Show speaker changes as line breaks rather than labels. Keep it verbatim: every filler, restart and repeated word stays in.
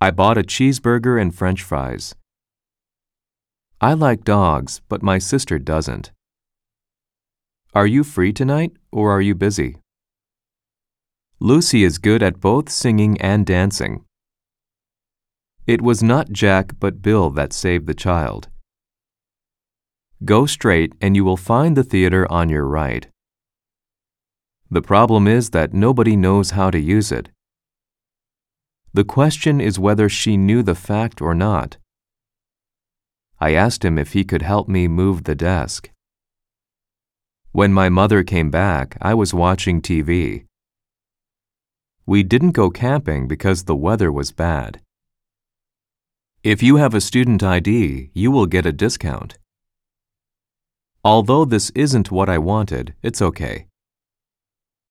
I bought a cheeseburger and French fries. I like dogs, but my sister doesn't. Are you free tonight, or are you busy? Lucy is good at both singing and dancing. It was not Jack but Bill that saved the child. Go straight and you will find the theater on your right. The problem is that nobody knows how to use it. The question is whether she knew the fact or not. I asked him if he could help me move the desk. When my mother came back, I was watching T V. We didn't go camping because the weather was bad. If you have a student I D, you will get a discount. Although this isn't what I wanted, it's okay.